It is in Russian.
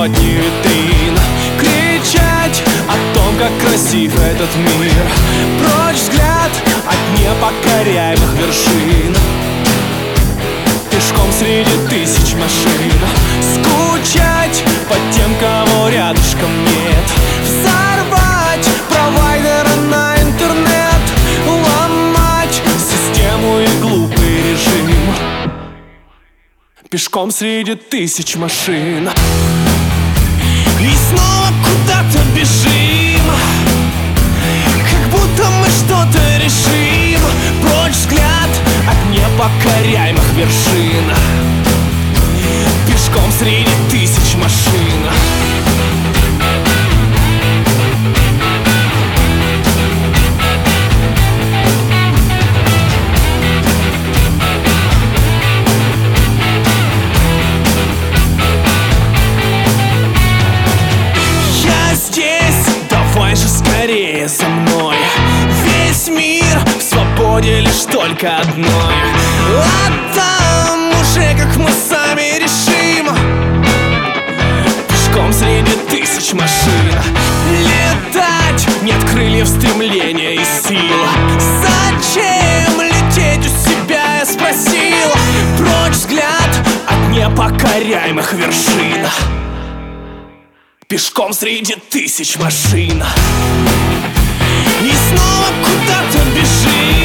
сотни витрин, кричать о том, как красив этот мир. Прочь взгляд от непокоряемых вершин, пешком среди тысяч машин, скучать по тем, кого рядышком нет, взорвать провайдера на интернет, ломать систему и глупый режим, пешком среди тысяч машин. И снова куда-то бежим, как будто мы что-то решим. Прочь взгляд от непокоряемых вершин, пешком среди тысяч машин. Я здесь, давай же скорее за мной. Весь мир в свободе лишь только одной. А там уже как мы сами решим, пешком среди тысяч машин. Летать нет крыльев, стремления и сил. Зачем лететь у себя, я спросил. Прочь взгляд от непокоряемых вершин, пешком среди тысяч машин. И снова куда-то бежим,